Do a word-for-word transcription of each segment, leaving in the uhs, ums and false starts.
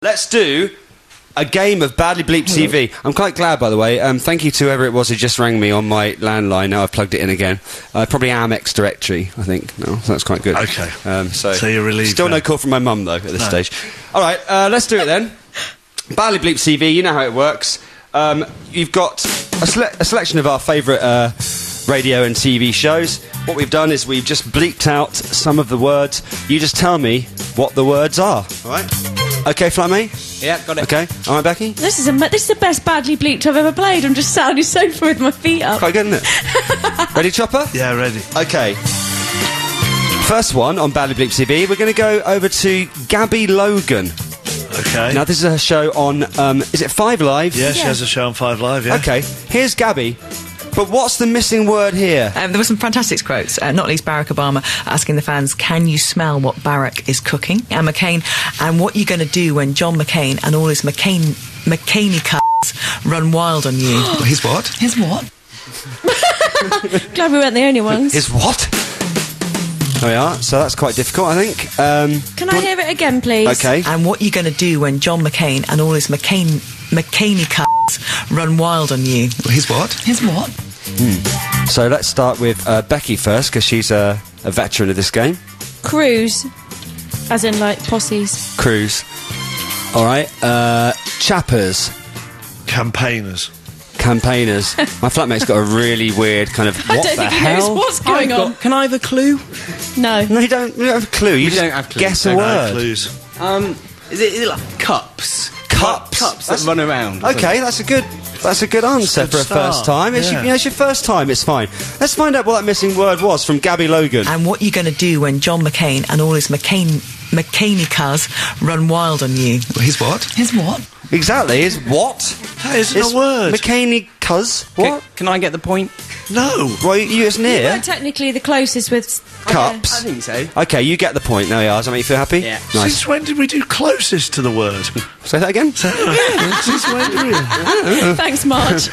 Let's do a game of Badly Bleeped T V. I'm quite glad, by the way. Um, thank you to whoever it was who just rang me on my landline. Now I've plugged it in again. Uh, probably Amex directory, I think. No, so that's quite good. Okay. Um, so, so you're relieved. Still then. no call from my mum, though, at this No. stage. All right, uh, let's do it then. Badly Bleeped T V, you know how it works. Um, you've got a, sele- a selection of our favourite uh, radio and T V shows. What we've done is we've just bleeped out some of the words. You just tell me what the words are. All right? Okay, Flammy? Yeah, got it. Okay. All right, Becky? This is a, this is the best Badly Bleeped I've ever played. I'm just sat on your sofa with my feet up. Quite good, isn't it? Ready, Chopper? Yeah, ready. Okay. First one on Badly Bleeped T V, we're going to go over to Gabby Logan. Okay. Now, this is a show on, um, is it Five Live? Yeah, she Yeah. has a show on Five Live, yeah. Okay, here's Gabby. But what's the missing word here? Um, there were some fantastic quotes, uh, not least Barack Obama asking the fans, can you smell what Barack is cooking? And McCain, and what you going to do when John McCain and all his McCain, McCainy c***s run wild on you? His what? His what? Glad we weren't the only ones. Is what? There we are. So that's quite difficult, I think. Um, Can I hear it again, please? okay. And what you going to do when John McCain and all his McCain, McCainy c***s run wild on you? His what? His what? So let's start with uh, Becky first, because she's a, a veteran of this game. Cruise. As in, like, posses. Cruise. All right. Uh, chappers. Campaigners. Campaigners. My flatmate's got a really weird kind of, I what don't the think he hell? knows what's going I've on. got- can I have a clue? No. No, you don't, you don't have a clue. You We just don't have clues. guess a Don't No word. clues. Um, is it, is it like cups? Cups. Cups That's- that run around. or Okay, that's a good that's a good answer good for a start, first time. It's, yeah. your, you know, it's your first time, it's fine. Let's find out what that missing word was from Gabby Logan. And what you going to do when John McCain and all his McCain, McCainy cuz run wild on you? His what? His what? Exactly, is what? That isn't Is a word. McCainy cuz? What? Can, can I get the point? No. Well, you was You near. were technically the closest with... Cups. I think so. Okay, you get the point. There we are. Does that make you feel happy? Yeah. Nice. Since when did we do closest to the word? Say that again? Since when did we? Thanks, Marge.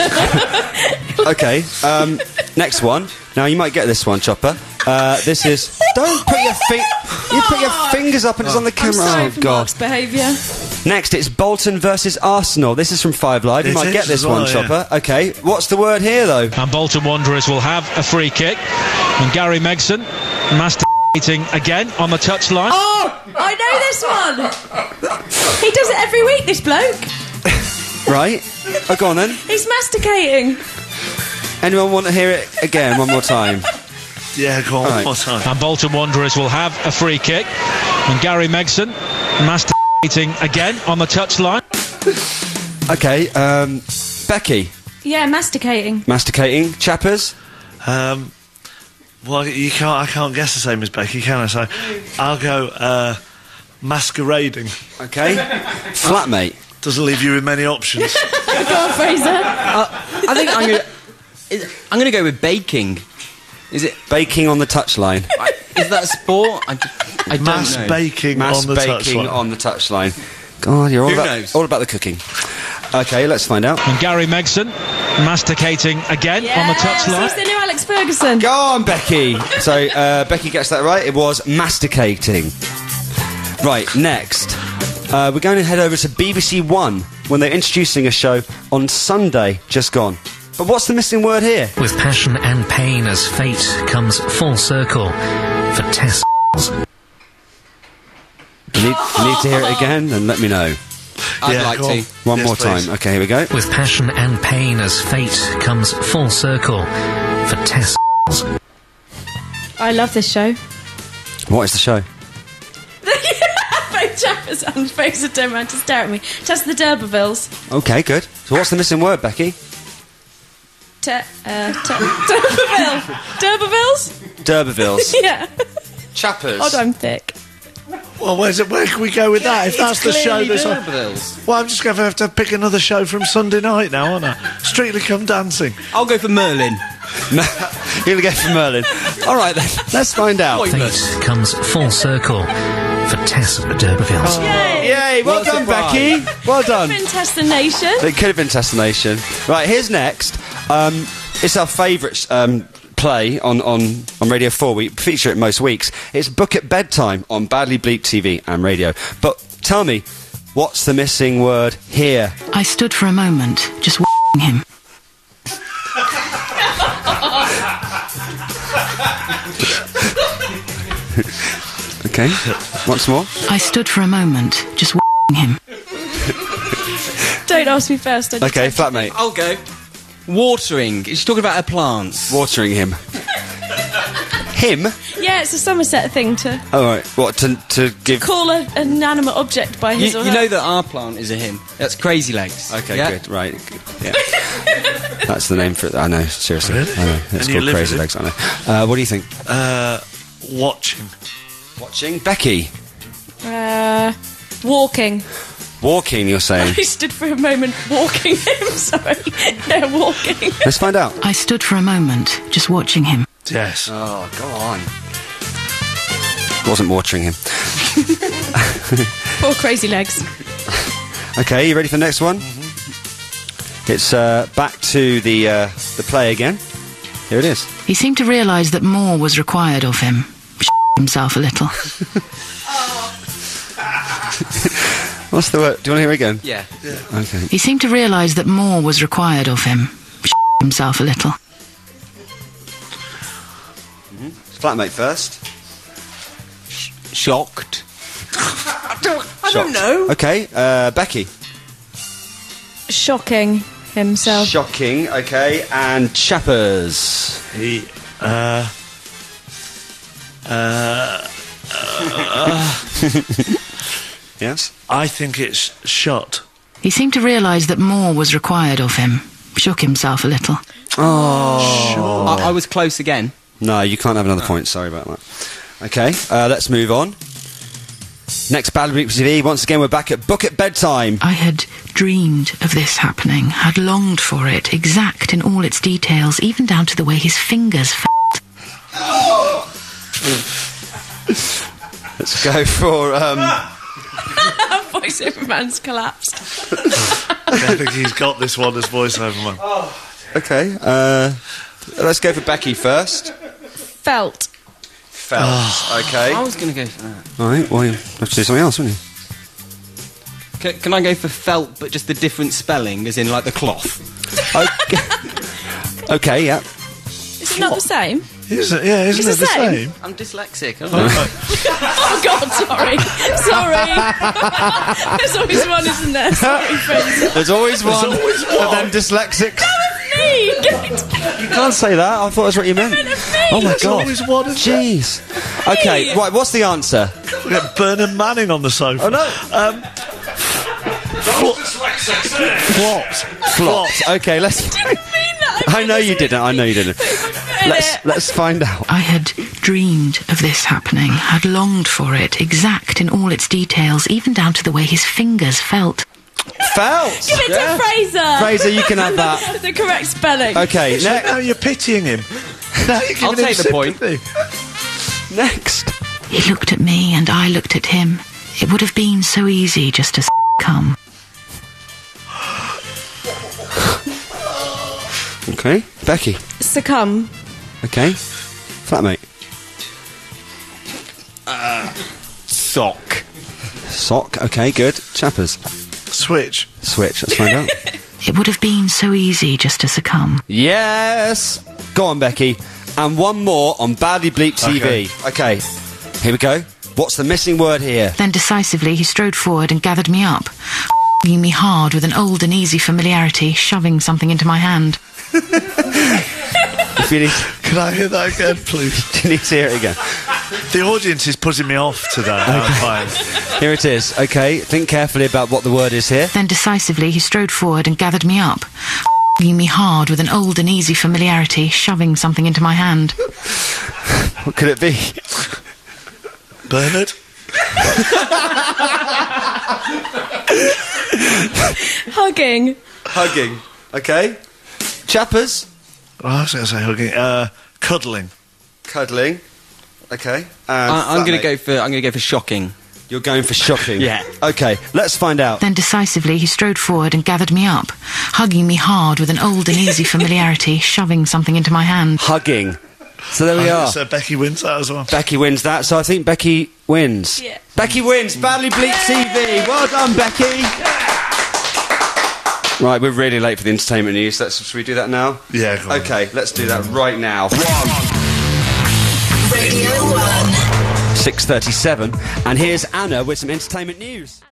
Okay, um, next one. Now, you might get this one, Chopper. Uh, this is... Don't put your feet... You put your fingers up and it's on the I'm camera. sorry Oh, for God. Mark's behaviour. Next, it's Bolton versus Arsenal. This is from Five Live. You It might is get this as well, one, yeah. Chopper. Okay, what's the word here, though? And Bolton Wanderers will have a free kick. And Gary Megson masturbating again on the touchline. Oh! I know this one! He does it every week, this bloke. Right? Oh, go on then. He's masticating. Anyone want to hear it again one more time? Yeah, go on, All one right. more time. And Bolton Wanderers will have a free kick. And Gary Megson masturbating again on the touchline. Okay, um, Becky, Yeah, masticating. masticating, chappers. Um, well, you can't. I can't guess the same as Becky, can I? So, I'll go uh, masquerading. Okay, flatmate. Doesn't leave you with many options. Go on, Fraser. I think I'm gonna. Is, I'm gonna go with baking. Is it? Baking on the touchline. I, is that a sport? I, I don't Mass know. baking Mass on the baking touchline. on the touchline. God, you're all Who about knows? all about the cooking. Okay, let's find out. And Gary Megson masticating again on the Yes, touchline. he's the new Alex Ferguson. Go on, Becky. So uh, Becky gets that right. It was masticating. Right, next. Uh, we're going to head over to B B C One when they're introducing a show on Sunday, just gone. But what's the missing word here? With passion and pain as fate comes full circle for Tess. You need, you need to hear it again and let me know. I'd Yeah, like go on. to. One Yes, more please. time. Okay, here we go. With passion and pain as fate comes full circle for Tess. I love this show. What is the show? Both Chappers and Fraser turn around to stare at me. Test the D'Urbervilles. Okay, good. So what's the missing word, Becky? Te- uh, te- D'Urberville. D'Urbervilles? D'Urbervilles. Yeah. Chappers. God, I'm thick. Well, where's it, where can we go with that? If that's the show that's on. D'Urbervilles. Well, I'm just going to have to pick another show from Sunday night now, aren't I? Strictly Come Dancing. I'll go for Merlin. No, you're going to go for Merlin. All right, then. Let's find out. Fate comes full circle for Tess D'Urbervilles. Yay! Yay, well What a done, surprise. Becky. Well done. Been Test the Nation. It could have been Testination. Right, here's next. Um, it's our favourite um, play on, on, on Radio four. We feature it most weeks. It's Book at Bedtime on Badly Bleeped T V and radio. But tell me, What's the missing word here? I stood for a moment, just w***ing him. Okay, once more. I stood for a moment, just w***ing him. Don't ask me first. I just Okay, have to flatmate. I'll go. Watering. She's talking about her plants. Watering him. Him? think. Yeah, it's a Somerset thing to All right. What to to give? call a, an inanimate object by You, his or you her. know that our plant is a him. That's Crazy Legs. Okay, Yeah? good. Right. Good. Yeah. That's the name for it. I know. Seriously. Really? I know. It's And you called live Crazy with it? Legs. I know. Uh, what do you think? Uh, watching. Watching Becky. Uh, walking. Walking. You're saying. I stood for a moment walking him. Sorry. Yeah, walking. Let's find out. I stood for a moment, just watching him. Yes. Oh, go on. Wasn't watering him. Poor crazy legs. Okay, you ready for the next one? It's uh, back to the uh, the play again. Here it is. He seemed to realise that more was required of him. Himself a little. What's the word? Do you want to hear it again? Yeah. Okay. He seemed to realise that more was required of him. Himself a little. Flatmate first. Shocked. I don't know. Okay, uh, Becky. Shocking himself. Shocking. Okay, and Chappers. He. Uh. Uh. Yes. I think it's shot. He seemed to realise that more was required of him. Shook himself a little. Oh. I, I was close again. No, you can't have another point. Sorry about that. Okay, uh, let's move on. Next Battle Beat T V. Once again, we're back at Book at Bedtime. I had dreamed of this happening, had longed for it, exact in all its details, even down to the way his fingers felt. Let's go for. Um, Voiceover man's collapsed. I think he's got this one as voiceover man. okay, uh, let's go for Becky first. Felt. Felt. Okay. I was going to go for that. All right. Well, you have to do something else, wouldn't you? Can, can I go for felt, but just the different spelling, as in like the cloth? Okay. okay. Yeah. Is it not the same? Isn't it? Yeah, isn't It's it the the same. same? I'm dyslexic. I'm Oh God, sorry, sorry. There's always one, isn't there? Sorry, friends. There's always one of them dyslexics. Me. You can't say that. I thought that's what you meant. Oh my There's god. always one of Jeez. Okay. Right. What's the answer? We got Bernard Manning on the sofa. Oh no. Um, flops. Flops. Okay. Let's. I know you didn't. I know you didn't. Let's let's find out. I had dreamed of this happening, had longed for it, exact in all its details, even down to the way his fingers felt. Felt. Give it to Fraser. Fraser, you can have that. The correct spelling. Okay. So Ne- now you're pitying him. Now you're giving I'll him take the point. sympathy. next. He looked at me and I looked at him. It would have been so easy just to s- come. Okay. Becky. Succumb. Okay. Flatmate. sock. Sock. Okay. Good. Chappers. Switch. Switch. Let's find out. It would have been so easy just to succumb. Yes. Go on, Becky. And one more on Badly Bleep T V. Okay. Here we go. What's the missing word here? Then decisively he strode forward and gathered me up, f***ing me hard with an old and easy familiarity, shoving something into my hand. If you need, Can I hear that again, please? you need to hear it again. The audience is putting me off today. I'm fine. Here it is. Okay. Think carefully about what the word is here. Then decisively he strode forward and gathered me up, f***ing me hard with an old and easy familiarity, shoving something into my hand. What could it be? Bernard? Hugging. Hugging. Okay. Chappers. Oh, I was going to say hugging. Uh, cuddling. Cuddling. Okay. And I, I'm going flatmate. to go for. I'm going to go for shocking. You're going for shocking. Yeah. Okay. Let's find out. Then decisively he strode forward and gathered me up, hugging me hard with an old and easy familiarity, shoving something into my hand. Hugging. So there we I are. think So Becky wins that as well. Becky wins that, so I think Becky wins. Yeah. Becky wins. Badly Bleep T V. Well done, Becky. Right, we're really late for the entertainment news. Let's, should we do that now? Yeah, go on. Okay, let's do that right now. Radio one. six thirty-seven, and here's Anna with some entertainment news.